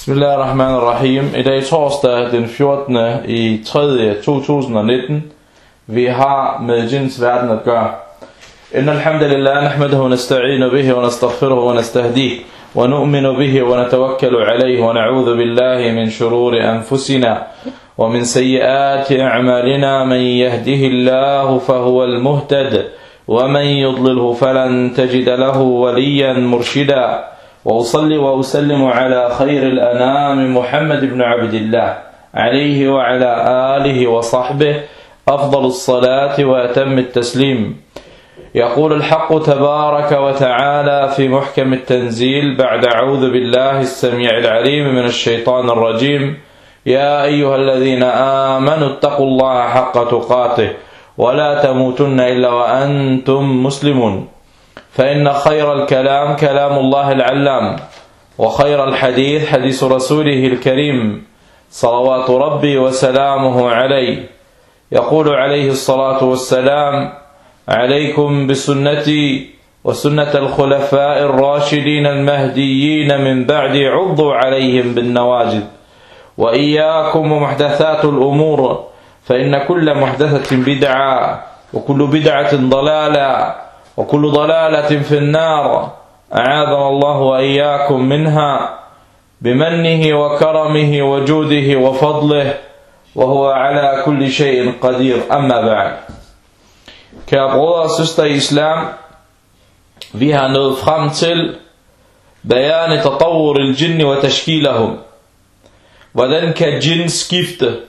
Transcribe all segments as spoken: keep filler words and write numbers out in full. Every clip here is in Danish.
Bismillahirrahmanirrahim. I dag torsdag den fjortende i tredje to tusind og nitten. Vi har med jins verden at gøre. Inna alhamdulillah nahmaduhu wa nasta'inu bihi wa nastaghfiruhu wa nastahdihi wa nu'minu bihi wa natawakkalu alayhi wa na'udhu billahi min shururi anfusina wa min sayyiati a'malina. Man yahdihillahu fahuwal muhtad wa man yudlilhu falan tajida lahu waliyan murshida. وأصلي وأسلم على خير الأنام محمد بن عبد الله عليه وعلى آله وصحبه أفضل الصلاة وأتم التسليم. يقول الحق تبارك وتعالى في محكم التنزيل بعد أعوذ بالله السميع العليم من الشيطان الرجيم: يا أيها الذين آمنوا اتقوا الله حق تقاته ولا تموتن إلا وأنتم مسلمون. فإن خير الكلام كلام الله العلام وخير الحديث حديث رسوله الكريم صلوات ربي وسلامه عليه. يقول عليه الصلاة والسلام: عليكم بسنتي وسنة الخلفاء الراشدين المهديين من بعد عضوا عليهم بالنواجذ وإياكم ومحدثات الأمور فإن كل محدثة بدعة وكل بدعة ضلالة وكل ضلالة في النار. أعاذنا الله وإياكم منها بمنه وكرمه وجوده وفضله وهو على كل شيء قدير. أما بعد. Kære brødre og søstre i islam, vi har nået frem til bayan tatawur al-jinn wa tashkilahum. Hvordan kan jinn skifte,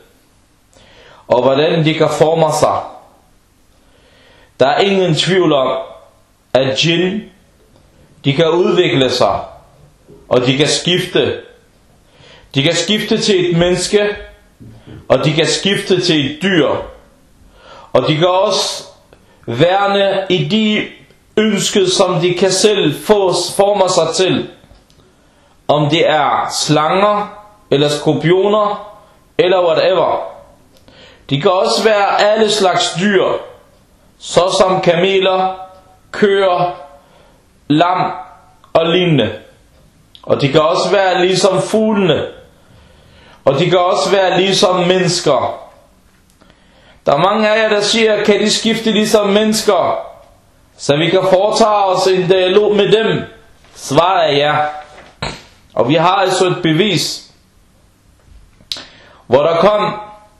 og hvordan de kan forme sig. Der er ingen tvivl om, at jinn, de kan udvikle sig, og de kan skifte. De kan skifte til et menneske, og de kan skifte til et dyr. Og de kan også værne i de ønsker, som de kan selv få, forme sig til. Om det er slanger, eller skorpioner, eller whatever. De kan også være alle slags dyr, såsom kameler, køer, lam og lignende. Og de kan også være ligesom fuglene. Og de kan også være ligesom mennesker. Der er mange af jer, der siger: kan de skifte ligesom mennesker, så vi kan foretage os en dialog med dem? Svaret er ja. Og vi har altså et bevis, hvor der kom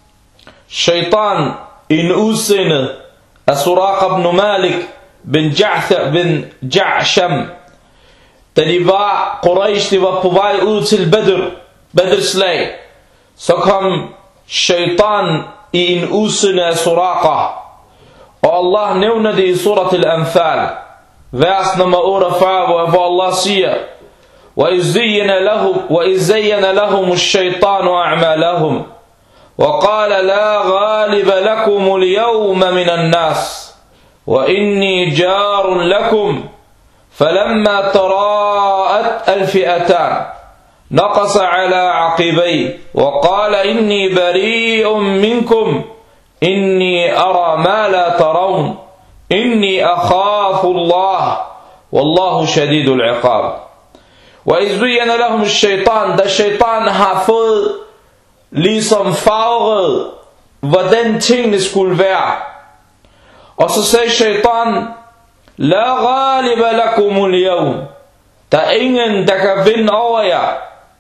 shaitan i en udseende af Suraqa ibn Malik bin Ja'thar bin Ja'sham. Da de var Quraysh, de var på vej ud til Badr, Badr-slag, så kom shaitan i en udseende af Suraqa. Og Allah nævner det i surat al-Anfal, vers nummer otteogfyrre, hvor Allah siger: وَإِذْ زَيَّنَ لَهُمُ الشَّيْطَانُ أَعْمَالَهُمْ وَقَالَ لَا غَالِبَ لَكُمُ الْيَوْمَ مِنَ النَّاسِ وَإِنِّي جَارٌ لَكُمْ فَلَمَّا تَرَاءَتْ الْفِئَتَانِ نقص على عقبيه وقال إني بريء منكم إني أرى ما لا ترون إني أخاف الله والله شديد العقاب. وإذ زين لهم الشيطان, da shaitan har fået ligesom farvet, hvordan tingene skulle være. Og så sagde shaitan: La ghaliba lakumul yawm, der er ingen, der kan vinde over jer.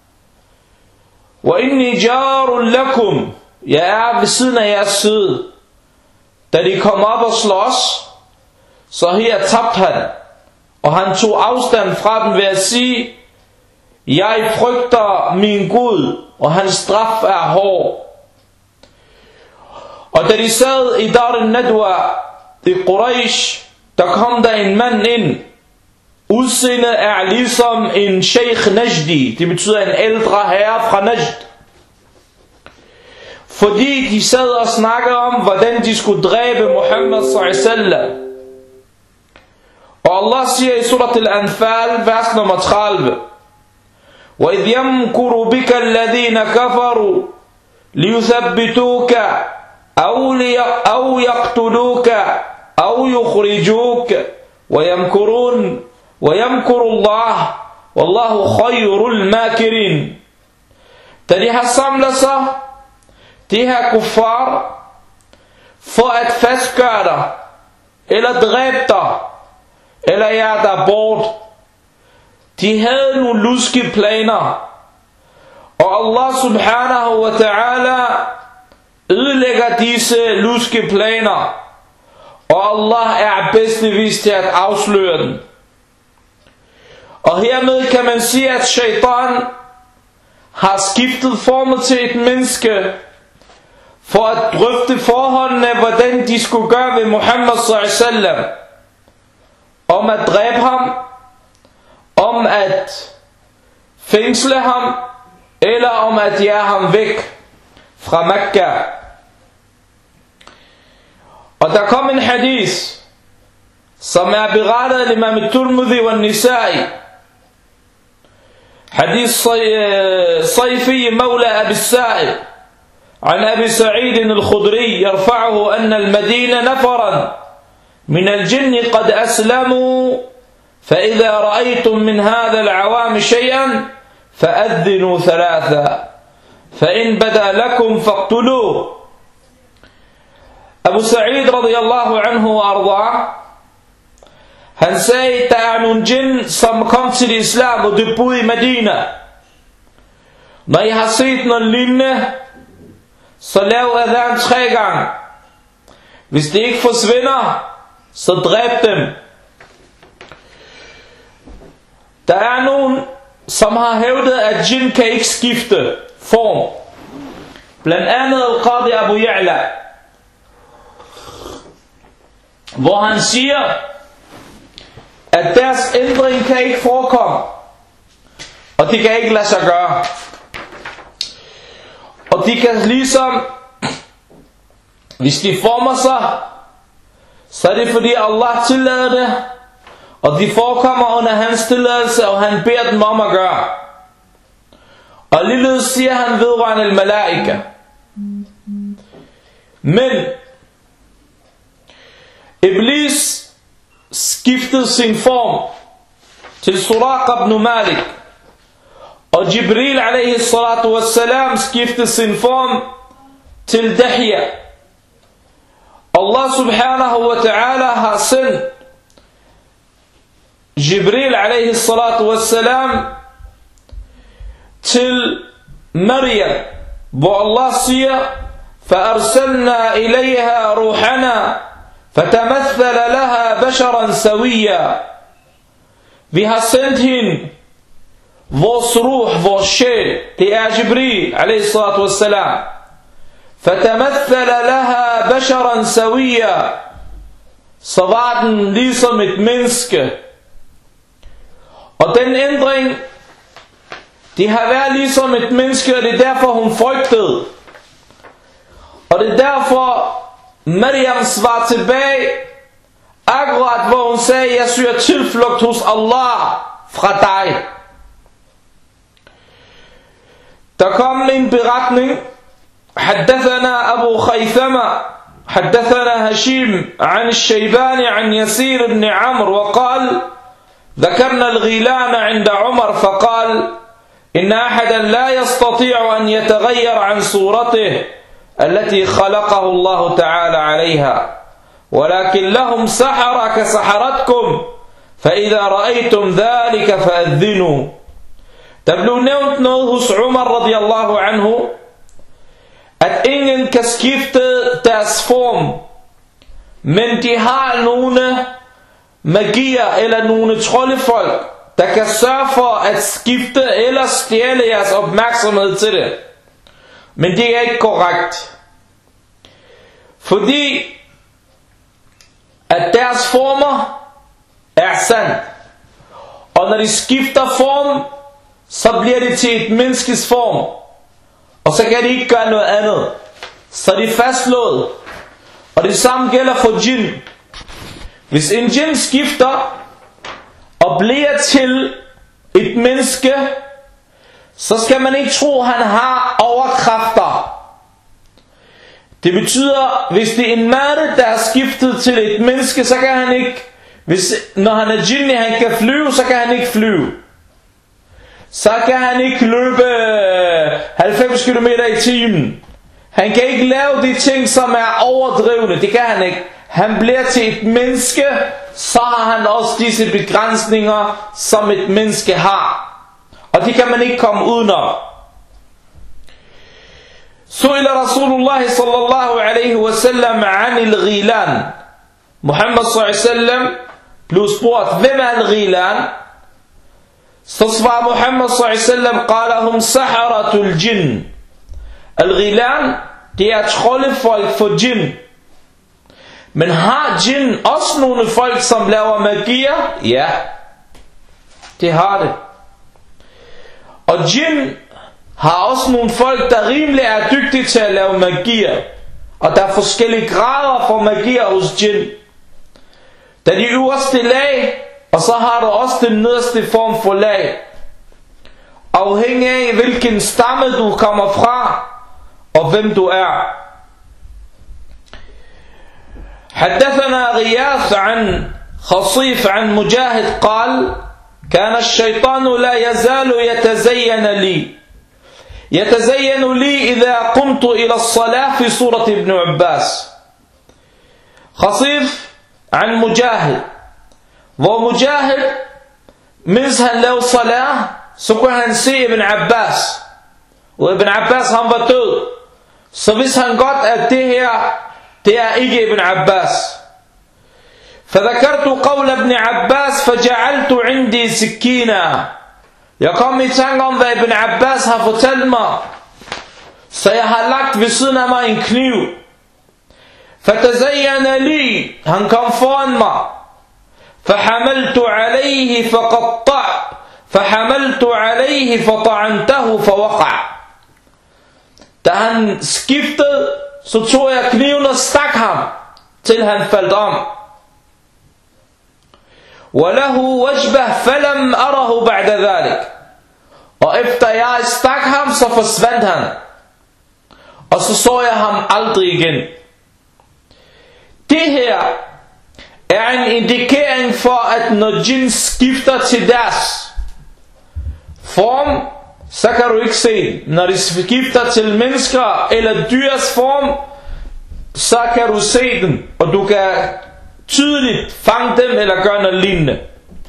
Wa inni jarun lakum, jeg er ved siden af jeres side. Da de kom op og slås, så her tabte han, og han tog afstand fra dem ved at sige: jeg frygter min Gud, og hans straf er hård. Og da de sad i Dar al-Nadwa i Quraysh, der kom der en mand ind. Udseendet er ligesom en Sheikh Najdi, det betyder en ældre herre fra Najd. Fordi de sad og snakkede om, hvordan de skulle dræbe Muhammad sallallahu alaihi wasallam. Og Allah siger i surat al-Anfal, vers nummer tredive: وَإِذْ يَمْكُرُ بِكَ الَّذِينَ كَفَرُوا لِيُثَبِّتُوكَ أَوْ يَقْتُلُوكَ أَوْ يُخْرِجُوكَ وَيَمْكُرُونَ وَيَمْكُرُ اللَّهُ وَاللَّهُ خَيْرُ الْمَاكِرِينَ. da de har samlet sig, de her kuffar, for at fastgøre dig, eller dræbe dig, eller jage dig bort. De havde nogle luske planer, og Allah subhanahu wa ta'ala ødelægger disse luske planer, og Allah er bedstevis til at afsløre den. Og hermed kan man sige, at shaitan har skiftet formet til et menneske, for at drøfte forholdene, hvordan de skulle gøre ved Muhammad sallallahu alaihi wasallam, om at dræbe ham, om at fængsle ham, eller om at jage ham væk fra Mekka. Og der kom en hadith, som er berettet af Imam al-Tirmidhi og al-Nisa'i. Hadith Sayfi Mawla Abi Sa'id عن أبي سعيد الخدري يرفعه أن المدينة نفرا من الجن قد أسلموا فإذا رأيتم من هذا العوام شيئا فأذنوا ثلاثا فإن بدا لكم فاقتلوه. Abu Sa'id radiyallahu anhu og arda, han sagde, der er nogle jinn, som kom til islam, og de boede i Medina. Når I har set noget lignende, så lav adhan tre gange. Hvis det ikke forsvinder, så dræb dem. Der er nogen, som har hævdet, at jinn kan ikke skifte form. Blandt andet Al-Qadi Abu Ya'la, hvor han siger, at deres ændring kan ikke forekomme, og det kan ikke lade sig gøre. Og de kan ligesom, hvis de former sig, så er det fordi Allah tillader det, og de forekommer under hans tilladelse, og han beder dem om at gøre. Og ligeledes siger han vedrørende al-malaika. Men Iblis skiftede sin form til Suraqa ibn Malik, og Jibril alaihi salatu wassalam skiftede sin form til Dahya. Allah subhanahu wa ta'ala har sendt Jibril alaihi salatu wassalam til Maryam, hvor Allah siger, فَأَرْسَلْنَا إِلَيْهَا رُوحَنَا فَتَمَثَّلَ لَهَا بَشَرًا سَوِيًّا. Vi har sendt hende vores ruh, vores sjæl, det er Jibril alaihi salatu wassalam. فَتَمَثَّلَ لَهَا بَشَرًا سَوِيًّا, så var den ligesom et menneske. Og den ændring, det har været ligesom et menneske, og det er derfor hun frygtede. Og det er derfor Maryam svarer tilbage, akkurat hvor hun sagde, jeg søger tilflugt hos Allah fra dig. Der kom en beretning, حدثنا أبو خيثمة حدثنا هشيم عن الشيباني عن يسير بن عمرو وقال ذكرنا الغيلان عند عمر فقال إن أحدا لا يستطيع أن يتغير عن صورته التي خلقه الله تعالى عليها ولكن لهم سحرة كسحرتكم فإذا رأيتم ذلك فأذنوا. Der blev nævnt noget hos Umar radiyallahu anhu, at ingen kan skifte deres form, men de har nogle magier eller nogle troldefolk, der kan sørge for at skifte eller stjæle jeres opmærksomhed til det. Men det er ikke korrekt, fordi at deres former er sand, og når de skifter form, så bliver det til et menneskes form, og så kan de ikke gøre noget andet. Så de er fastslået. Og det samme gælder for jinn. Hvis en jinn skifter og bliver til et menneske, så skal man ikke tro, at han har overkræfter. Det betyder, hvis det er en mand, der er skiftet til et menneske, så kan han ikke, hvis, når han er jinni, han kan flyve, så kan han ikke flyve. Så kan han ikke løbe halvfems halvfems kilometer i timen. Han kan ikke lave de ting, som er overdrivende. Det kan han ikke. Han bliver til et menneske, så har han også disse begrænsninger, som et menneske har. Og det kan man ikke komme udenom. Su'ila Rasulullah sallallahu alaihi wa sallam anil ghilan. Muhammad sallallahu alaihi wa sallam blev spurgt, hvem er al-ghilan? Så svarer Muhammad sallallahu alaihi wa sallam, qala hum saharatul jinn. Al-ghilan, det er troldefolk for jinn. Men har jinn også nogle folk, som laver magier? Ja, det har det. Og jinn har også nogle folk, der rimelig er dygtige til at lave magier. Og der er forskellige grader for magier hos jinn. Der er de øverste lag, og så har du også den nederste form for lag. Afhængig af hvilken stamme du kommer fra, og hvem du er. حدثنا غياث عن خصيف عن مجاهد قال كان الشيطان لا يزال يتزين لي يتزين لي إذا قمت إلى الصلاة في سورة ابن عباس. خصيف عن مجاهد, hvor Mujahid, mens han lavede salat, så kunne han se Ibn Abbas, og Ibn Abbas han var død. Så vidste han godt, at det her, det er ikke Ibn Abbas. فذكرت قول ابن عباس فجعلت عندي سكينا. Jeg kom i tanke om, hvad Ibn Abbas har fortalt mig, så jeg har lagt ved siden af mig en kniv. فتزين لي, han kom foran mig. فحملت عليه فقطع فحملت عليه فطعنته فوقع. Da han skiftede, så tog jeg kniven og stak ham, til han faldt om. وله وجبه فلم أره بعد ذلك. Og efter jeg stak ham, så forsvandt han. Og så så jeg ham aldrig igen. Det her er en indikering for, at når jinn skifter til deres form, så kan du ikke se. Når de skifter til mennesker eller dyrs form, så kan du se dem, og du kan tydeligt fange dem eller gøre noget lignende.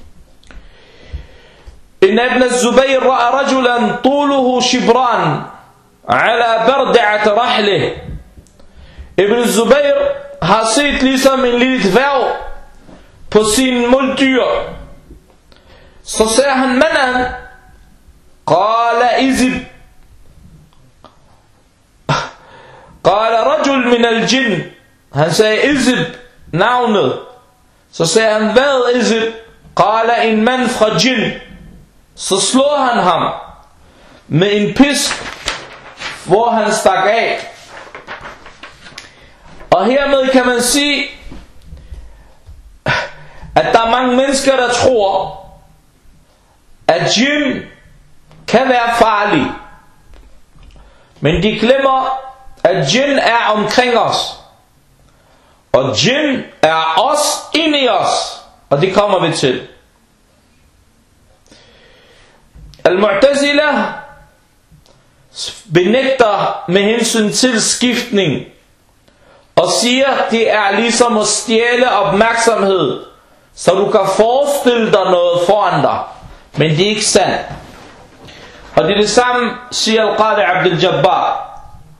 إن ابن الزبير رأى رجلا طوله شبران على بردعة رحله. Ibn Zubayr har set ligesom en lille dværg på sin muldyr. Så ser han manden, قال إذب قال رجل من الجن. Han sagde إذب, navnet. Så sagde han, hvad إذب? قال en mand fra jinn. Så slår han ham med en pisk, hvor han stak af. Og hermed kan man sige, at der er mange mennesker, der tror, at jinn kan være farlig. Men de glemmer, at jinn er omkring os. Og jinn er også inde i os. Og det kommer vi til. Al-Mu'tazila benægter med hensyn til skiftning og siger, det er ligesom at stjæle opmærksomhed, så du kan forestille dig noget foran dig. Men det er ikke sandt. Og det er det samme, siger Al-Qadi Abdul Jabbar.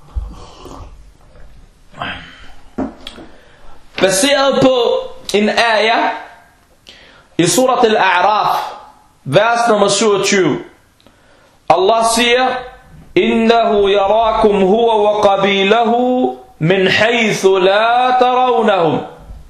Baseret på en ayah i surat Al-A'raf, vers nummer syvogtyve. Allah siger, innahu yarakum huwa wa qabilahu min haythu la tarawnahum.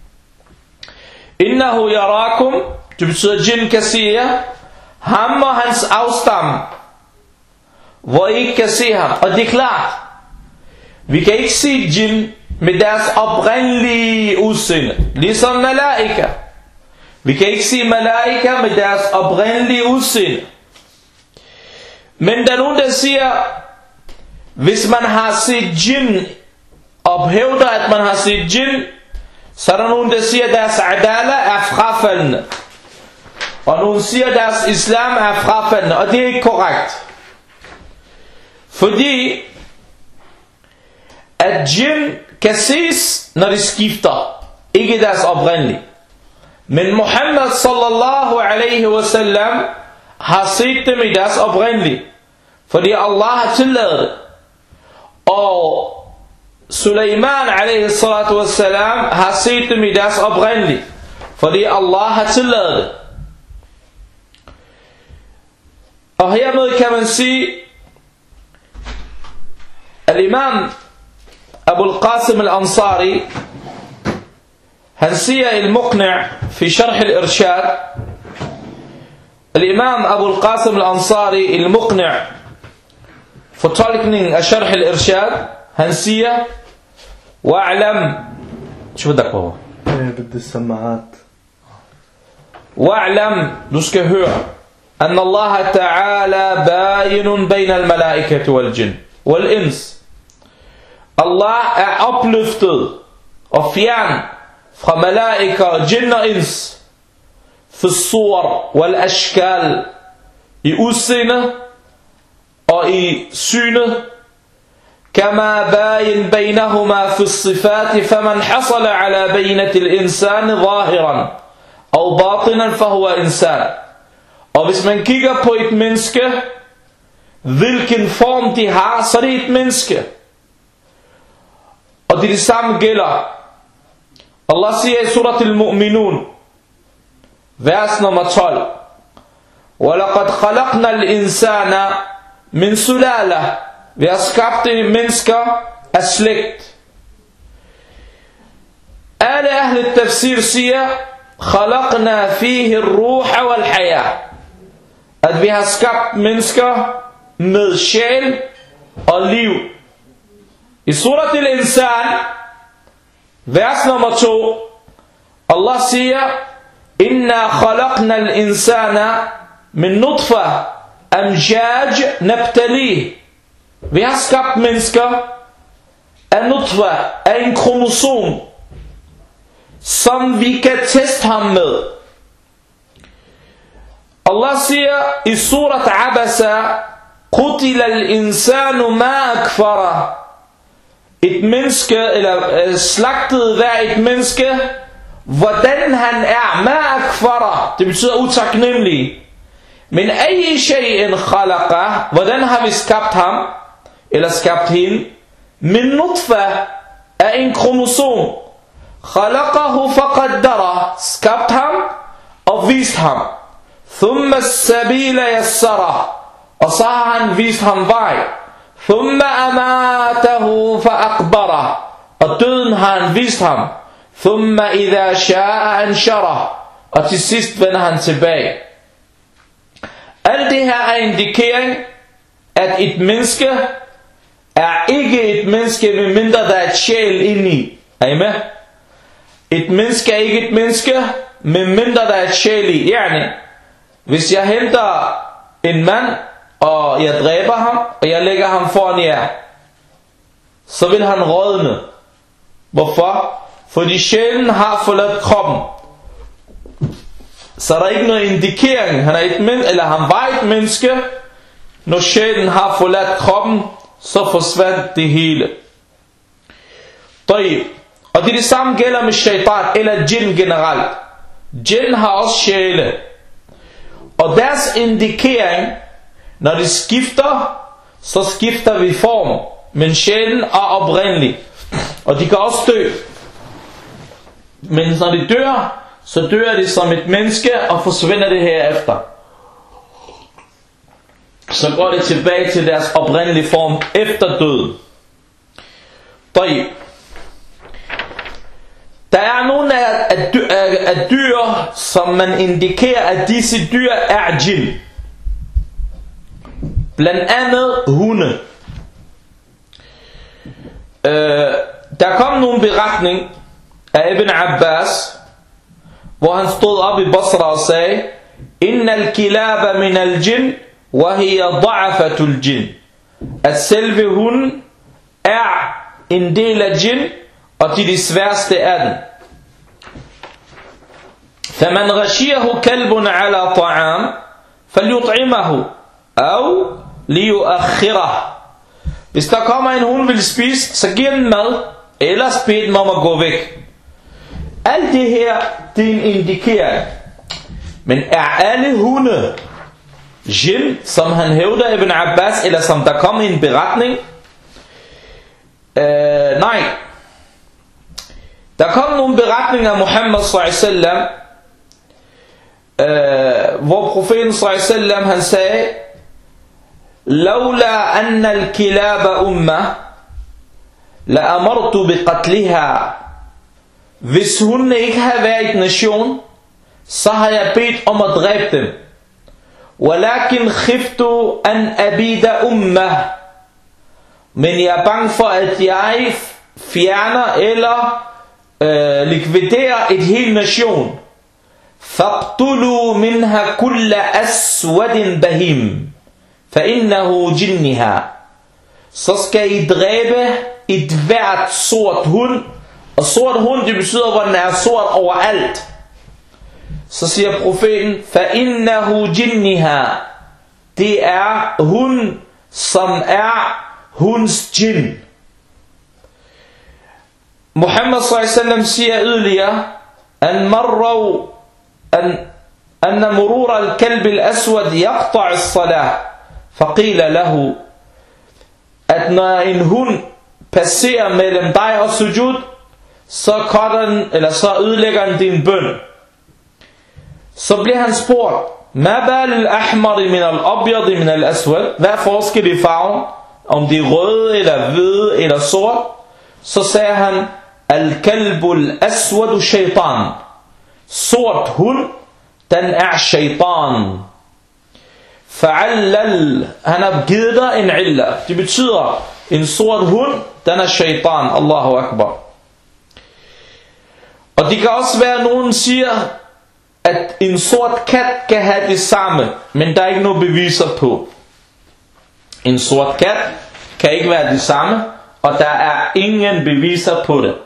Innahu yarakum, det betyder jinn kan sige ham og hans afstam, hvor I ikke kan se ham. Og det er klart, vi kan ikke se jinn med deres oprindelige udseende, ligesom malaika. Vi kan ikke se malaika med deres oprindelige udseende. Men der er nogen, der siger, hvis man har set jinn, og hævder, at man har set jinn, så er der nogen, der siger, at deres adala er frafaldende. Og nogen siger, at deres islam er frafaldende, og det er ikke korrekt. Fordi at jinn kan ses, når de skifter, ikke deres oprindelige. Men Muhammad sallallahu alaihi wasallam har set dem i deres oprindelige, fordi Allah har tilladet det. Og Sulaiman alaihi salatu wassalam har set dem i deres oprindelige, fordi Allah har tilladet det. Og hermed kan man sige, at imam Abu al-Qasim al-Ansari, han siger i al-Muqni' fi sharh al-Irshad, al-imam Abu al-Qasim al-Ansari i al-Muqni' fortolkningen af sharh al-Irshad, han siger, wa'lam, شو بدك بابا؟ بدي السماعات. wa'lam, du skal høre, أن الله تعالى باين بين الملائكة والجن والإنس. Allah er opløftet og fjern fra malaika og jinn og ins, fi sur wal ashkal, i udseende og i synet, كما باين بينهما في الصفات فمن حصل على بينة الإنسان ظاهرا أو باطنا فهو إنسان. Og hvis man kigger på et menneske, hvilken form de har, så er det et menneske. Og det, det samme gælder. Allah siger i surat al-Mu'minun, vers nummer tolv, وَلَقَدْ خَلَقْنَا الْإِنسَانَ مِنْ سُلَالَةٍ. Vi har skabt de mennesker af slægt. Alle ahle tafsir siger, خَلَقْنَا فِيهِ الرُّوحَ وَالْحَيَاةِ. At vi har skabt mennesker med sjæl og liv. I surat al-Insan, vers nummer to, Allah siger, Inna khalaqna al-insana min nutfa amjaj nabtalih. Vi har skabt mennesker af nutfa, af en kromosom, som vi kan teste ham med. Allah siger i surat Abasa, Qutila al-insanu ma akfara. Et menneske, eller slagtet hver et menneske, hvordan han er, ma akfara, det betyder utaknemmelig. Men ay shay'in khalaqa, hvordan har vi skabt ham, eller skabt hende? Min nutfa, af en kromosom. Khalaqahu faqaddara, skabt ham og vist ham. Thumma as-sabila yassara, og så har han vist ham vej. Thumma amatahu fa'aqbara, og døden har han vist ham. Thumma idha sha'a anshara, og til sidst vender han tilbage. Alt det her er indikering, at et menneske er ikke et menneske, medmindre der er et sjæl inde i. Er I med? Et menneske er ikke et menneske, medmindre der er et sjæl i. Yani, hvis jeg henter en mand, og jeg dræber ham, og jeg lægger ham foran jer, så vil han rådne. Hvorfor? Fordi sjælen har forladt kroppen. Så er der ikke noget indikering, han er et men- eller han var et menneske. Når sjælen har forladt kroppen, så forsvandt det hele. طيب. Og det, det samme gælder med shaitan, eller jinn generelt. Jinn har også sjæle. Og deres indikering, når de skifter, så skifter vi form. Men sjælen er oprindelig. Og de kan også dø. Men når de dør, så dør de som et menneske, og forsvinder det herefter. Så går det tilbage til deres oprindelige form efter døden. طيب. Der er nogle af, af, dyr, af, af dyr, som man indikerer, at disse dyr er jinn. Blandt andet hunde. Øh, der kom nogle beretning af Ibn Abbas, hvor han stod op i Basra og sagde, Inna al-kilaba min al-jinn, wa hiya da'afatul jinn. At selve hunden er en del af jinn, og til de sværeste af den. فَمَنْ غَشِيَهُ كَلْبٌ عَلَى طَعَامٍ فَلْيُطْعِمَهُ أَوْ لِيُؤَخِّرَهُ. Hvis der kommer en hund vil spise, så giver den mad, ellers bed den om at gå væk. Alt det her, det er en indikering. Men er alle hunde jinn, som han hævder Ibn Abbas, eller som der kom i en beretning? Øh, nej. Der kom nogle beretninger af Muhammad sallallahu alaihi wasallam, øh, hvor profeten sallallahu alaihi wasallam han sagde, لولا أن الكلاب أمة لأمرت بقتلها. Hvis hundene ikke havde været nation, så har jeg bedt om at dræbe dem. ولكن خفت أن أبيد أمة. Men jeg er bange for, at jeg fjerner eller øh, likviderer et helt nation. فاقتلوا منها كل أسود بهيم فإنه جنها. Så skal I dræbe et hvert sort hund. Og sort hund, det betyder, hvor den er sort overalt. Så siger profeten, فإنه جنها. Det er hund, som er hunds djinn. Muhammad sallallahu alaihi wasallam siger yderligere, أن مروا أن أن مرور الكلب الأسود يقطع الصلاة. فقيل له, at når en hund passerer mellem dig og sujud, så cutter den, eller så ødelægger den din bøn. Så bliver han spurgt, ما بال الأحمر من الأبيض من الأسود. Hvad er forskel i farven? Om det er røde, eller hvide, eller sort? Så sagde han, الكلب الأسود شيطان. Sort hund, den er shaitan. Fa'allal, han har givet dig en illa. Det betyder, en sort hund, den er shaitan. Allahu Akbar. Og det kan også være, at nogen siger, at en sort kat kan have det samme, men der er ikke noget beviser på. En sort kat kan ikke være det samme, og der er ingen beviser på det.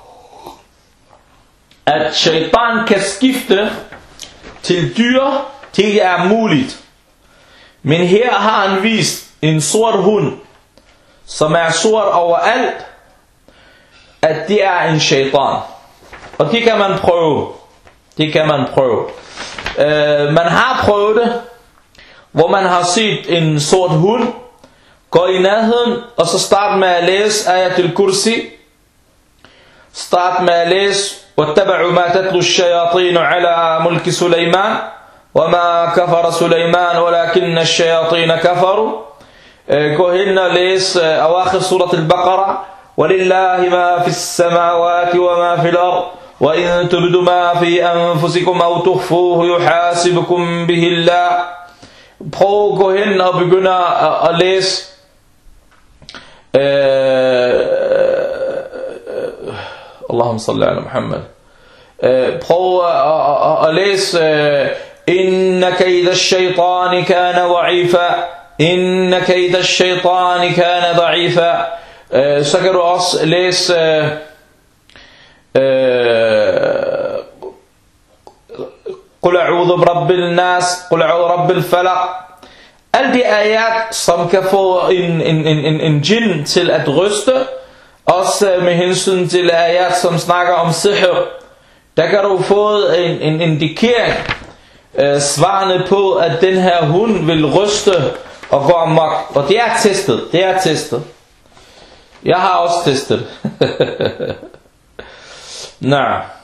At shaitan kan skifte til dyr, det er muligt. Men her har han vist en sort hund, som er sort overalt, at det er en shaitan. Og det kan man prøve. Det kan man prøve. Uh, man har prøvet det, hvor man har set en sort hund gå i nærheden, og så starte med at læse Ayatul Kursi. Start med at læse وَاتَّبَعُوا مَا تَتْلُو الشَّيَاطِينُ عَلَى مُلْكِ سُلَيْمَانَ وَمَا كَفَرَ سُلَيْمَانُ وَلَكِنَّ الشَّيَاطِينَ كَفَرُوا. Gå hen og læs أواخر سورة البقرة. وَلِلَّهِ مَا فِي السَّمَاوَاتِ وَمَا فِي الْأَرْضِ وَإِن تُبْدُوا مَا فِي أَنفُسِكُمْ أَوْ تُخْفُوهُ يُحَاسِبْكُم بِهِ اللَّهُ. Prøv at gå hen og begynde at, at læse øh, Allahumma salli ala Muhammad. Prøv at, at, at læse Inna kayda ash-shaytani kana da'ifa. Inna kayda ash-shaytani kana da'ifa. Så kan du også læse Qul a'udhu birabbil nas, Qul a'udhu birabbil falaq. Alle de ayat, som kan få en, en, en, en djinn til at ryste, også med hensyn til ayat, som snakker om sihr, der kan du få en, en indikering, øh, svarende på, at den her hund vil ryste og gå amok. Og det er testet, det er testet. Jeg har også testet. Nå.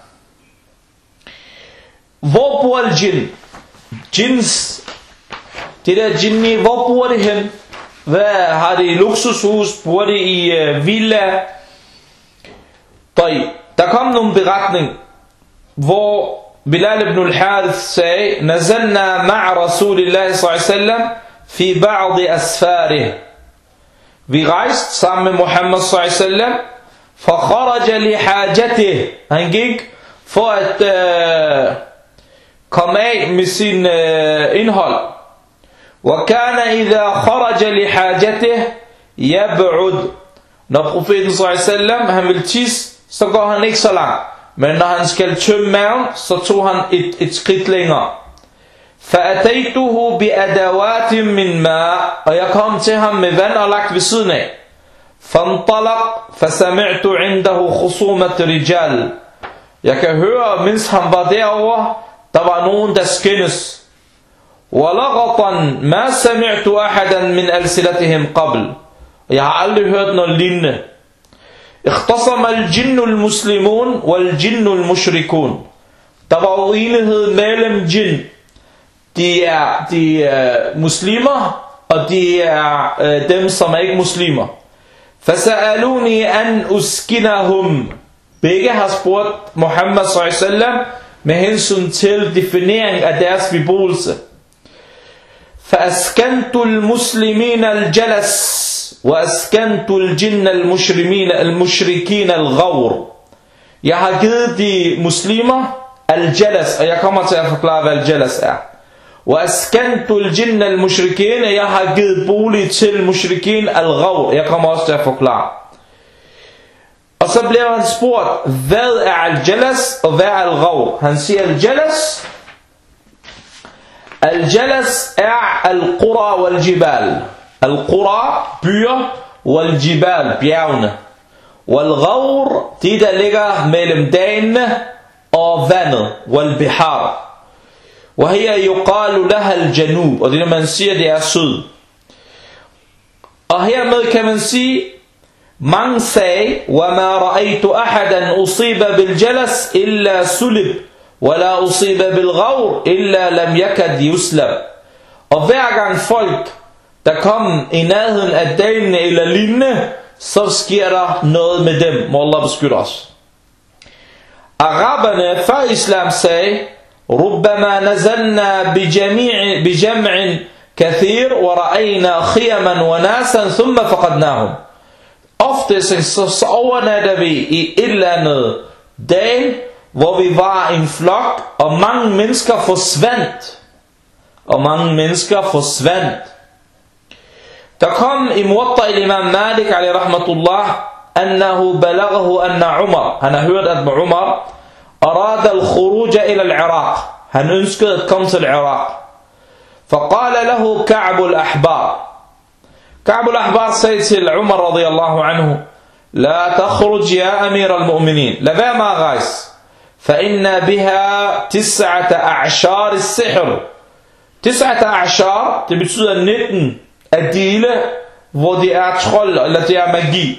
Hvor bor al-jinn? Jinns, det der jinni, hvor bor det hen? Hvad har det i luksushus? Bor det i uh, villa? Tøj. Der kom nogle beretning, hvor Bilal ibn al-Harith sagde, Nazalna ma'a Rasulillahi sallallahu alaihi wasallam fi ba'di asfarih. Vi rejste sammen med Muhammad sallallahu alaihi wasallam, fa kharaja li hajatih. Han gik for at uh, komme af med sin uh, indhold. وَكَانَ إِذَا خَرَجَ لِحَاجَتِهِ يَبْعُدْ. Når profeten sallallahu alaihi wasallam han vil tisse, så går han ikke så langt. Men når han skal tømme maven, så tog han et, et skridt længere. فَأَتَيْتُهُ بِأَدَوَاتٍ مِّن مَاءٍ. Og jeg kom til ham med vand og lagt ved siden af. فانطلق فسمعت عنده خصومة رجال. Jeg kan høre, mens han var derovre, der var nogen, der skændes. وَلَغَطًا مَا سَمِعْتُ أَحَدًا مِنْ أَلْسِلَتِهِمْ قَبْلِ. Jeg har aldrig hørt noget lignende. اختصم الجن المسلمون والجن المشركون. Der var uenighed mellem jinn. De er, de er muslimer, og de er øh, dem, som er ikke muslimer. فَسَأَلُونِي أَنْ أُسْكِنَهُمْ. Begge har spurgt Muhammad sallallahu alaihi wasallam med hensyn til definering af deres beboelse. فَأَسْكَنْتُ الْمُسْلِمِينَ الْجَلَسِ وَأَسْكَنْتُ الْجِنَّ الْمُشْرِكِينَ الْغَوْرِ. Jeg har givet de muslimer al-jalas, og jeg kommer til at forklare, hvad al-jalas er. وَأَسْكَنْتُ الْجِنَّ الْمُشْرِكِينَ. Jeg har givet bolig til mushrikin al-ghawr. Jeg kommer også til at forklare. Og så bliver han spurgt, hvad er al-jalas og hvad er al-ghawr? Han siger al-jalas. Al-jalas er al-qura wal-jibal. Al-qura, byer, wal-jibal, bjergene. Wal-ghawr, de der ligger mellem dalene og vandet, wal-bihar. وهي يقال لها الجنوب. Og det er, man siger, det er syd. Og hermed kan man sige, mange sagde, وَمَا رَأَيْتُ أَحَدًا أُصِيبَ بِالْجَلَسِ إِلَّا سُلِبْ وَلَا أُصِيبَ بِالْغَوْرِ إِلَّا لَمْ يَكَدْ يُسْلَبْ. Og hver gang folk, der kom i nærheden af dalene eller lignende, så sker der noget med dem. Må Allah beskytte os. Araberne før islam sagde, ربما نزلنا بجميع بجمع كثير ورأينا خيما وناسا ثم فقدناهم. Ofte så, så overnatter vi i et eller andet dag, hvor vi var en flok, og mange mennesker forsvandt. Og mange mennesker forsvandt. Der kom i Muwatta imam Malik alayhi rahmatullah, annahu balaghahu anna Umar. Han har hørt, at Umar أراد الخروج إلى العراق. Han ønskede at komme til Irak. فقال له كعب الأحبار. كعب الأحبار sagde til Umar رضي الله عنه, لا تخرج يا أمير المؤمنين. Lad være med at rejse. فإن بها تسعة أعشار السحر. تسعة أعشار, det betyder nitten af dele, hvor det er trold, eller det er magi.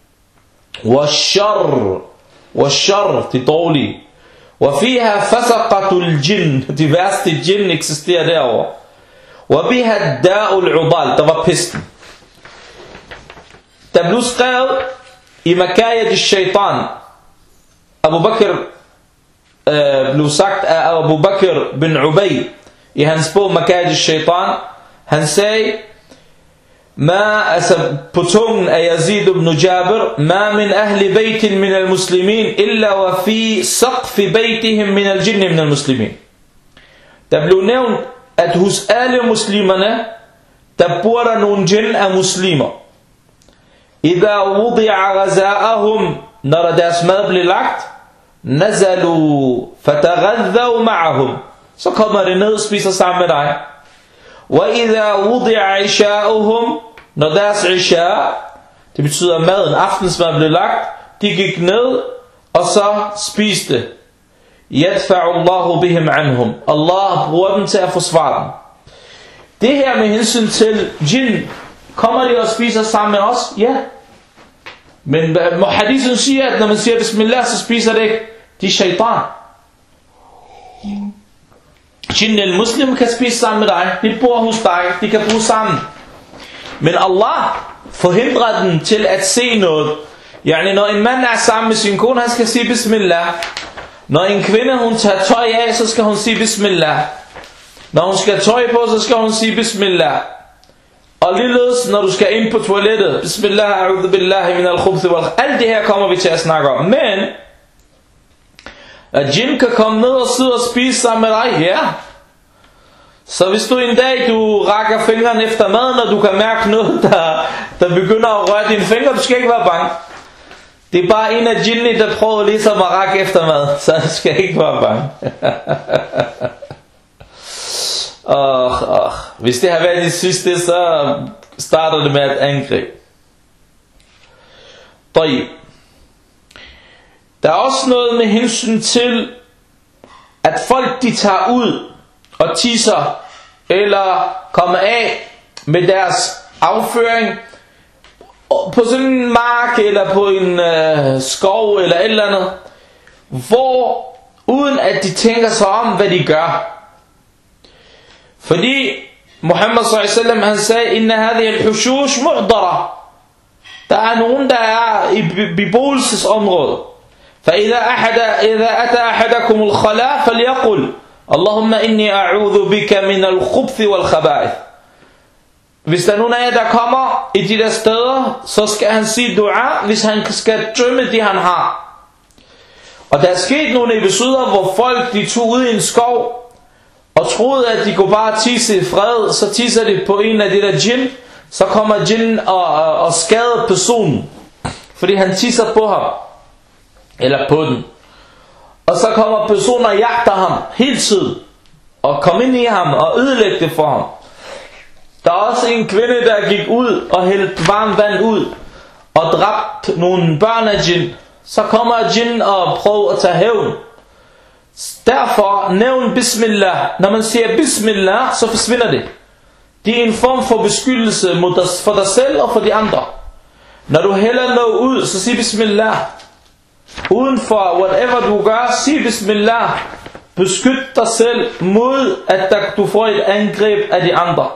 والشر, والشر, det dårlige. وفيها فسقة الجن, de værste jinn eksisterer derovre. وبها الداء العضال, der var pesten. Der blev skrevet i Makayat al-Shaytan. Abu Bakr øh, blev sagt af Abu Bakr bin Ubay i hans bog Makayat al-Shaytan. Han sagde, ما altså på tungen af Yazid ibn Jabir, ما من أهل بيت من المسلمين إلا وفي سقف بيتهم من الجن من المسلمين. Der blev nævnt, at hos alle muslimerne, der bor der nogle jinn af muslimer. إذا وضع غذاءهم, når der deres mad blev lagt, نزلوا فتغذوا معهم, så kommer det ned og spiser sammen med dig. وإذا وضع عشاؤهم, når deres isha, det betyder maden, aftensmad blev lagt, de gik ned og så spiste. يدفع الله بهم عنهم. Allah bruger dem til at forsvare dem. Det her med hensyn til jinn, kommer de og spiser sammen med os? Ja. Men hadithen siger, at når man siger bismillah, så spiser det ikke. De er shaitan. Jinn al-muslim kan spise sammen med dig. De bor hos dig. De kan bo sammen. Men Allah forhindrer den til at se noget. Yani når en mand er sammen med sin kone, han skal sige bismillah. Når en kvinde, hun tager tøj af, så skal hun sige bismillah. Når hun skal tøj på, så skal hun sige bismillah. Og ligeledes, når du skal ind på toilettet, bismillah, a'udhu billahi min al-khubthi wal. Alt det her kommer vi til at snakke om. Men at jinn kan komme ned og sidde og spise sammen med dig, ja. Så hvis du en dag, du rækker fingeren efter maden, og du kan mærke noget, der, der begynder at røre dine fingre, du skal ikke være bange. Det er bare en af jinnene, der prøver ligesom at række efter mad, så du skal ikke være bange. oh, oh. Hvis det har været det sidste, så starter det med et angreb. طيب. Der er også noget med hensyn til, at folk de tager ud og tisser, eller kommer af med deres afføring på sådan en mark, eller på en øh, skov, eller et eller andet, hvor uden at de tænker sig om, hvad de gør. Fordi Muhammad sallallahu alaihi wasallam han sagde, inna hadhihi al-hushush mu'dara. Der er nogen, der er i beboelsesområdet. فإذا أحد إذا أتى أحدكم الخلاء فليقل اللهم إني أعوذ بك من الخبث والخبائث. Hvis der er nogen af jer, der kommer i de der steder, så skal han sige dua, hvis han skal tømme det, han har. Og der er sket nogle episoder, hvor folk de tog ud i en skov, og troede, at de kunne bare tisse i fred, så tisser de på en af de der djinn, så kommer djinn og, og, og skader personen, fordi han tisser på ham, eller på den. Og så kommer personen og jagter ham hele tiden, og kommer ind i ham og ødelægger det for ham. Der er også en kvinde, der gik ud og hældte varmt vand ud, og dræbte nogle børn af djinn. Så kommer djinn og prøver at tage hævn. Derfor nævn bismillah. Når man siger bismillah, så forsvinder det. Det er en form for beskyttelse mod dig, for dig selv og for de andre. Når du hælder noget ud, så sig bismillah. Uden for whatever du gør, sig bismillah. Beskyt dig selv mod at du får et angreb af de andre.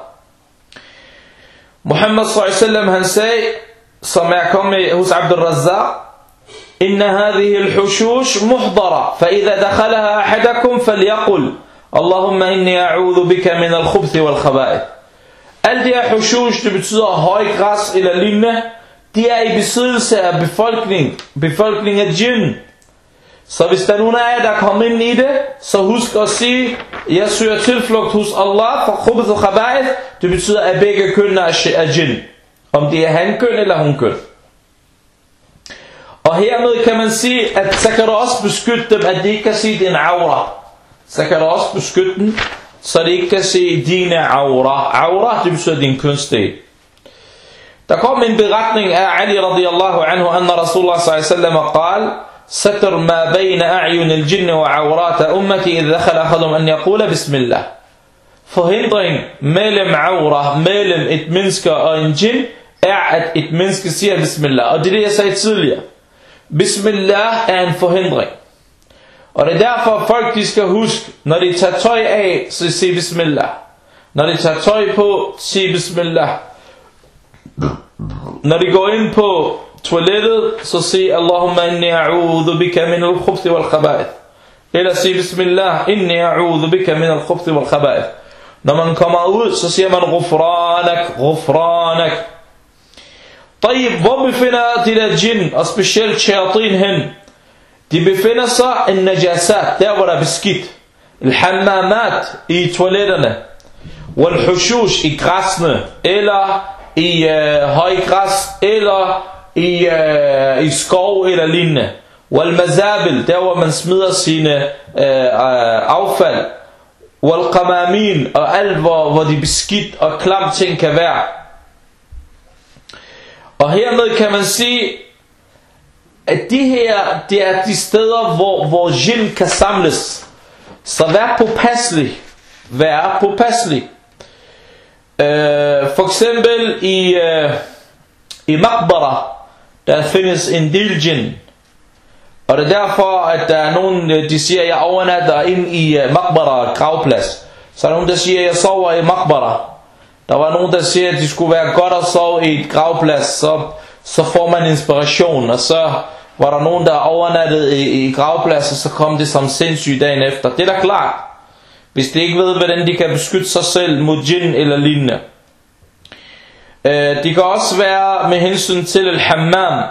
Muhammad sallallahu alaihi wasallam han sagde, som er kommet hos Abdul Razzaq, إن هذه الحشوش محضرة فإذا دخلها أحدكم فليقل اللهم إني أعوذ بك من الخبث والخبائث. Alle de her hushush, det betyder højgræs eller lignende, de er i besiddelse af befolkning, befolkning af djinn. Så hvis der er nogen af jer, der kommer ind i det, så husk at sige, jeg søger tilflugt hos Allah for khubth og khaba'ith. Det betyder, at begge køn er djinn. Om det er hankøn eller hunkøn. Og hermed kan man sige, at så kan du også beskytte dem, at de ikke kan sige, at det er en aura. Så kan du også beskytte dem, så de ikke kan sige, dine aura. Aura, det betyder din kønsdel. Der kom en beretning af Ali radiyallahu anhu, anna Rasulullah sallallahu alaihi wasallam قال ستر ما بين أعين الجن وعورات أمتي إذ دخل أحدهم أن يقول بسم الله. Forhindring mellem aura, mellem et menneske og en djinn, er at et menneske siger bismillah. Og det er det jeg sagde tidligere. Bismillah er en forhindring. Og det er derfor folk de skal huske, når de tager tøj af, så sig bismillah. Når de tager tøj på, sig bismillah. Når de går ind på toilettet, så sig Allahumma inni a'udhu bika min al-khubthi wal-khaba'ith. Eller sig bismillah, inni a'udhu bika min al-khubthi wal-khaba'ith. Når man kommer ud, så siger man ghufranak, ghufranak. طيب, hvor befinder de der djinn, og specielt shayatin hen? De befinder sig i najasat, der hvor der er beskidt. Al-hammamat, i toiletterne. Wal-hushush, i græsne, eller i øh, højgræs, eller i, øh, i skov, eller lignende. Wal-mazabil, der hvor man smider sine øh, affald. Wal-qamamin, og alt hvor, hvor de beskidt og klam ting kan være. Og hermed kan man sige, at de her, det er de steder, hvor, hvor djinn kan samles. Så vær påpasselig. Vær påpasselig. Øh, for eksempel i, øh, i Maqbara, der findes en del djinn. Og det er derfor, at der er nogen, de siger, at jeg overnatter ind i uh, Maqbara, gravplads. Så er der nogen, der siger, at jeg sover i Maqbara. Der var nogen, der siger, at det skulle være godt at sove i et gravplads, så, så får man inspiration. Og så var der nogen, der overnattede i, i gravplads, og så kom det som sindssyg dagen efter. Det er da klart, hvis de ikke ved, hvordan de kan beskytte sig selv mod djinn eller lignende. Uh, de kan også være med hensyn til al-hammam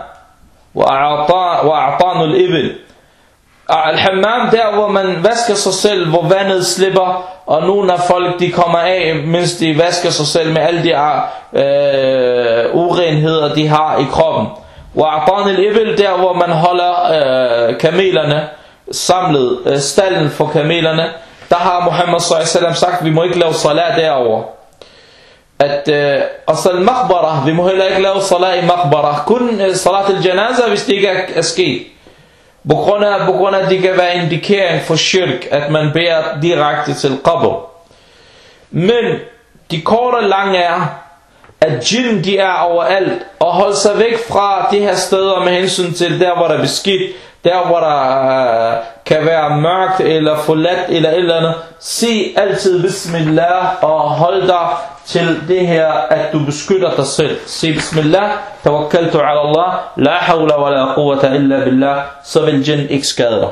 wa a'tanu al-ibil. Al-hammam, der hvor man vasker sig selv, hvor vandet slipper, og nogle af folk de kommer af, mens de vasker sig selv med alle de øh, urenheder de har i kroppen. Wa a'tanu al-ibil, der hvor man holder øh, kamelerne samlet, øh, stallen for kamelerne. Der har Muhammad sallallahu alaihi wasallam sagt, vi må ikke lave salat derover. at øh, også al-makhbara, vi må heller ikke lave salat i makhbara, kun øh, salat al-janaza, hvis det ikke er, er sket. På grund af, på grund af, at det kan være indikering for shirk, at man beder direkte til qabr. Men de korte og lange er, at jinn de er overalt, og hold sig væk fra de her steder med hensyn til der, hvor der er beskidt, der hvor der øh, kan være mørkt, eller forladt, eller et eller andet. Sig altid bismillah, og hold dig til det her, at du beskytter dig selv. Sig bismillah, tawakkaltu ala Allah, la hawla wa la quwwata illa billah, så vil jinn ikke skade dig.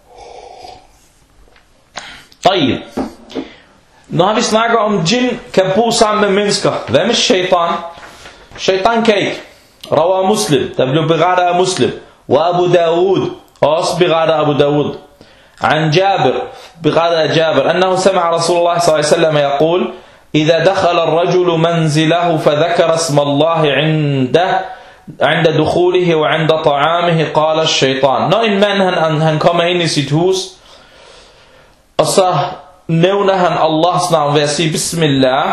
Tayyib. Nu har vi snakket om, jinn kan bo sammen med mennesker. Hvad med shaitan? Shaitan kan ikke. Rawa Muslim, der blev berettet af Muslim. Wa Abu Dawud, og også berettet af Abu Dawud. An Jabir, berettet af Jabir, أنه سمع رسول الله صلى الله عليه وسلم يقول: إذا دخل الرجل منزله فذكر اسم الله عنده عند دخوله وعند طعامه قال الشيطان. Når en mand han, han kommer ind i sit hus, og så nævner han Allahs navn ved at sige bismillah.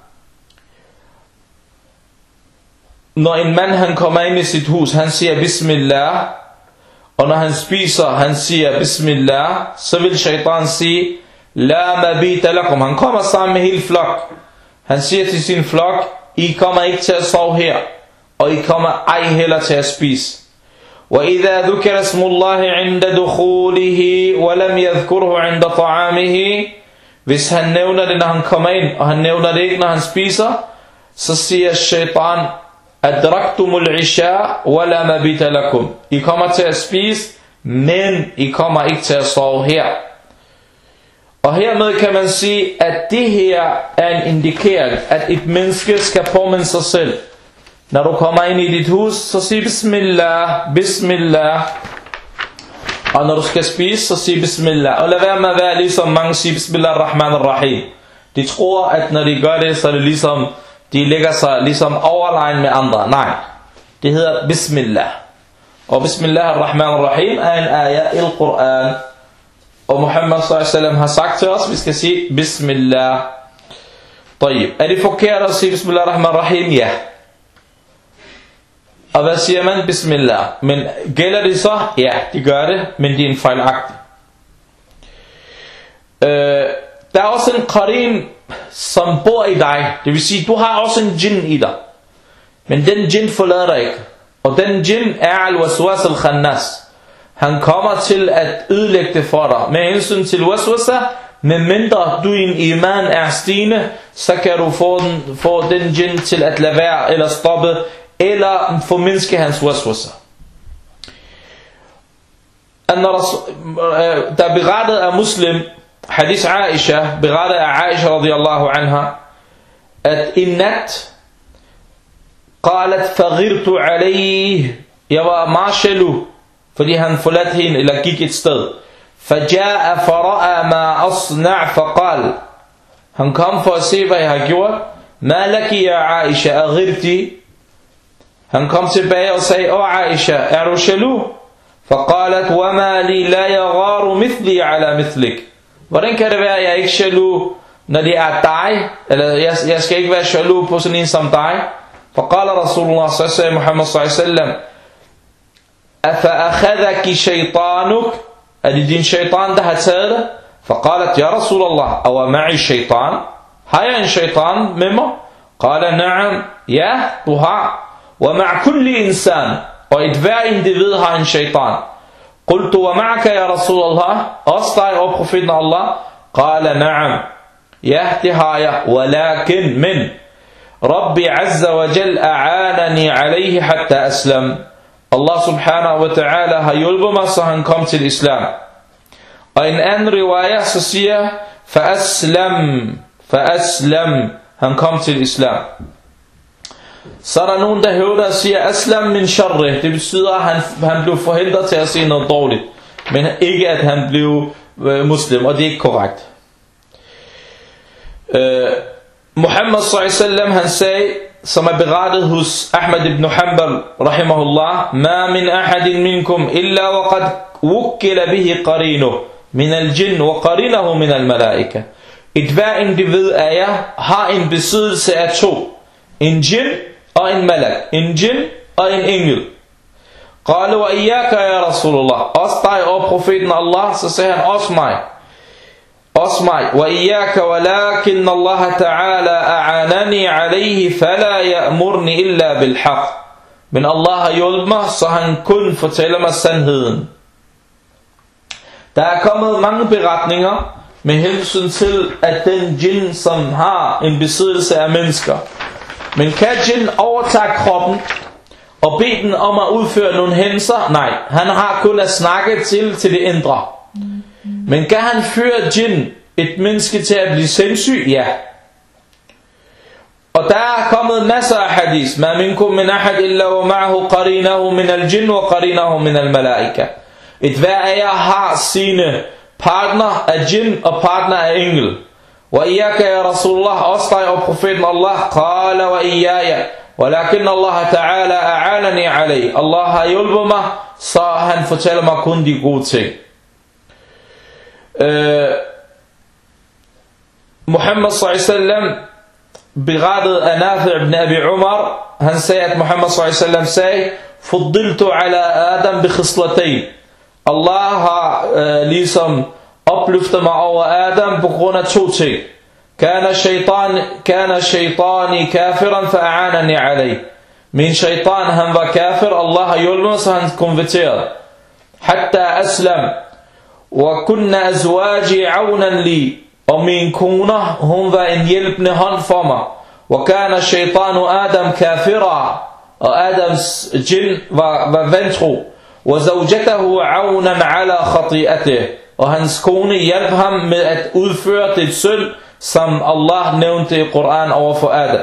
Når en mand han kommer ind i sit hus, han siger bismillah, og når han spiser, han siger bismillah, så vil shaitan sige la mabita lakum. Han kommer sammen med hele flok. Han siger til sin flok, I kommer ikke til at sove her, og I kommer ej heller til at spise. وإذا ذكر اسم الله عند دخوله ولم يذكره عند طعامه. Hvis han nævner det, når han kommer ind, og han nævner det ikke, når han spiser, så siger shaitan, adraktumul isha wala mabita lakum. I kommer til at spise, men I kommer ikke til at sove her. Og hermed kan man sige, at det her er en indikering, at et menneske skal påminde sig selv. Når du kommer ind i dit hus, så sig bismillah, bismillah. Og når du skal spise, så sig bismillah. Og lad være med at være ligesom mange siger bismillah ar-Rahman ar-Rahim. De tror, at når de gør det, så er det ligesom, de lægger sig ligesom overlegen med andre. Nej, det hedder bismillah. Og bismillah ar-Rahman ar-Rahim er en ayah i Al-Quran. Og Muhammad sallallahu alaihi wasallam har sagt til os, vi skal sige bismillah. Tayyib. Er det forkert at sige bismillah ar-Rahman ar-Rahim? Ja. Og hvad siger man? Bismillah. Men gælder det så? Ja, det gør det, men det er en fejlagtig. Øh, der er også en qarin, som bor i dig. Det vil sige, du har også en jinn i dig. Men den jinn forlader dig ikke. Og den jinn er al-waswas al-khannas. Han kommer til at ødelægge det for dig. Med hensyn til waswasa, med mindre du i en iman er stigende, så kan du få den, få den jinn til at lade være eller stoppe, eller formindske hans waswasa. Der er berettet af Muslim, hadith Aisha, berettet af Aisha radiyallahu anha, at en nat, qalat faghirtu alayhi, jeg var meget jaloux, fordi han forladt hende, eller gik et sted. Faja'a fara'a ma asna' faqal, han kom for at se, hvad jeg har gjort. Ma laki ya Aisha, aghirti. Han kom tilbage og sagde, åh Aisha, er du jaloux? Faqalat, wama li la yagharu mithli ala mithlik. Hvordan kan det være, at jeg ikke er jaloux, når det er dig? Eller jeg, jeg skal ikke være jaloux på sådan en som dig. Faqala Rasulullah sallallahu alaihi Muhammad sallallahu alaihi wasallam, afa akhadhaki shaytanuk? Er det din shaytan, der har taget det? Faqalat, ya Rasulullah, awa ma'i shaytan? Har jeg en shaytan med mig? Qala, na'am, ja, du har. ومع كل إنسان, og et hver individ har en shaitan. قلت ومعك يا رسول الله, også dig og profeten Allah? قال نعم, ja det har jeg, ولكن من ربي عز وجل أعانني عليه حتى أسلم. Allah subhanahu wa ta'ala har hjulpet mig, så han kom til islam. Og en anden riwaya så siger فأسلم, فأسلم, han kom til islam. Så er der nogen, der hævder og siger, Aslam min sharri. Det betyder, at han, han blev forhindret til at se noget dårligt. Men ikke, at han blev øh, muslim, og det er ikke korrekt. Øh, Muhammad sallallahu alaihi wasallam, han sagde, som er berettet hos Ahmad ibn Hanbal, rahimahullah, Ma min ahadin minkum, illa waqad wukkila bihi qarinu, min al-jinn, wa qarinahu min al-malaika. Et hver individ af jer har en besiddelse af to. en jinn og en malak. En jinn og en engel. قال وإياك يا رسول الله. Også dig, og profeten Allah. Så sagde han, også mig. Også mig. وإياك ولكن الله تعالى أعانني عليه فلا يأمرني إلا بالحق. Men Allah har hjulpet mig, så han kun fortæller mig sandheden. Der er kommet mange beretninger med hensyn til, at den jinn, som har en besiddelse af mennesker. Men kan jinn overtage kroppen og bede den om at udføre nogle hændelser? Nej, han har kun at snakke til til det indre. Men kan han føre jinn, et menneske, til at blive sindssyg? Ja. Og der er kommet masser af hadis. Ma minkum min ahad illa wa ma'ahu qarinahu min al-jinn wa qarinahu min al-malaika. Et hver af jer har sine partner af jinn og partner af engel. Wa iyaka ya Rasulullah, også dig og profeten Allah. Qala wa iyaya, walakin Allah ta'ala a'anani alay. Allah har hjulpet mig, så han fortæller mig kun de gode ting. Uh, Muhammad sallallahu alaihi wasallam berettet af Nafi' ibn Abi Umar. Han sagde, at Muhammad sallallahu alaihi wasallam sagde, fuddiltu ala Adam bi khislatayn. Allah har øh, ligesom opløftet mig over Adam på grund af to ting. Kana shaytan kana shaytani kafiran fa a'anani alay. Min shaytan, han var kafir, Allah har hjulpet mig, så han konverterede. Hatta aslam. Wa kunna azwaji aunan li. Og min kone, hun var en hjælpende hånd for mig. Wa kana shaytanu Adam kafira. Og Adams jinn var, var vantro. Wa zawjatahu aunan ala khati'atih. Og hans kone hjalp ham med at udføre det synd, som Allah nævnte i Koran over for Adam.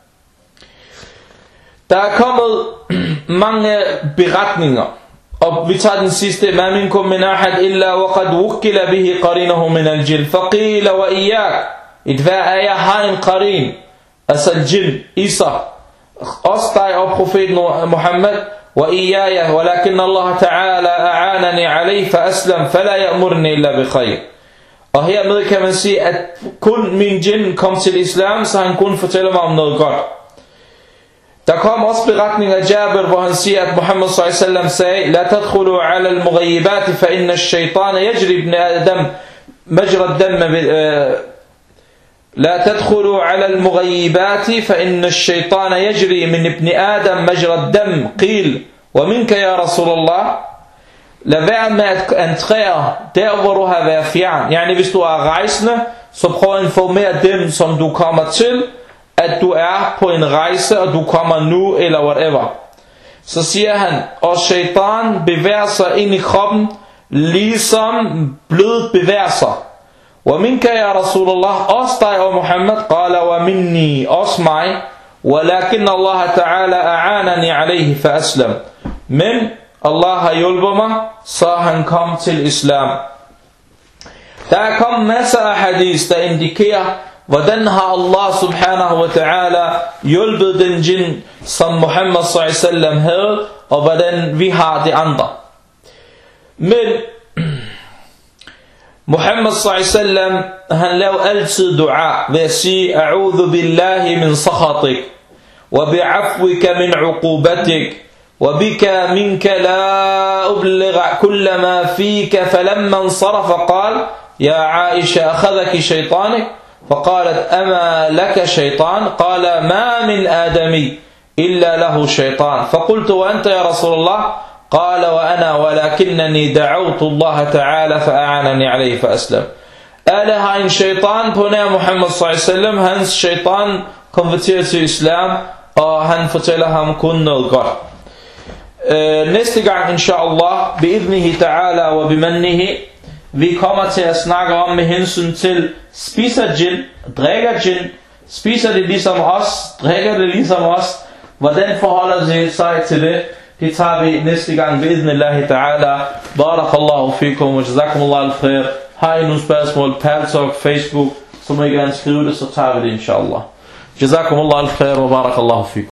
Der er kommet mange beretninger. Og vi tager den sidste. Ma minkum min ahad illa wa qad wukkila bihi qarinahu min al-jinn. Faqila wa iyyak. Et hver af jer har en qarin. Altså jinn, Isa. Også dig og profeten Muhammad. Wa iyaya, walakin Allah ta'ala a'anani alayhi fa aslam fala ya'murni illa bi khayr. Og hermed kan man sige, at kun min jinn kom til islam, så han kun fortæller mig om noget godt. Der kom også beretning af Jabir, hvor han siger, at Muhammad sallallahu alaihi wasallam sagde, la tadkhulu ala al-mughayyibat fa inna ash-shaytana yajri ibn adam majra ad-dam. لا تدخلوا على المغيبات فإن الشيطان يجري من ابن آدم مجرى الدم. قيل ومنك يا رسول الله. Lad være med at entrere der, hvor du har været fjern. Yani hvis du er rejsende, så prøv at informere dem, som du kommer til, at du er på en rejse, og du kommer nu, eller whatever. Så siger han, og shaitan bevæger sig ind i kroppen, ligesom blod bevæger sig. ومنك يا رسول الله, også dig og Muhammad. قال ومني, også mig. ولكن الله تعالى أعانني عليه فأسلم. Men Allah har hjulpet mig, så han kom til islam. Der er kommet masser af hadis, der indikerer, hvordan har Allah subhanahu wa ta'ala hjulpet den jinn, som Muhammad sallallahu alaihi wasallam havde, og hvordan vi har de andre. Men Muhammad sallallahu alaihi wasallam, han lavede altid dua ved at sige, a'udhu billahi min sakhatik, wa bi'afwika min uqubatik, wa bika minka la ubligha kulla ma fika. Falamma ansarafa qala, ya Aisha, akhadhaki shaytanik? فقالت أما لك شيطان؟ قال ما من آدمي إلا له شيطان. فقلت وأنت يا رسول الله؟ قال وأنا ولكنني دعوت الله تعالى فأعانني عليه فأسلم. Alle har en shaitan på nær Muhammad sallallahu alaihi wasallam. Hans shaitan konverterer til islam, og han fortæller ham kun noget godt. Øh, næste gang, inshallah, bi'idnihi ta'ala wa bimannihi, vi kommer til at snakke om med hensyn til, spiser jinn, drikker jinn, spiser det ligesom os, drikker det ligesom os, hvordan forholder det sig til det? Det tager vi næste gang, bi'idnillahi ta'ala. Barakallahu fikum, wa jazakumullah al-khair. Har I nogle spørgsmål, Paltalk, Facebook, så må I gerne skrive det, så tager vi det inshallah. Jazakumullah al-khair, wa barakallahu fikum.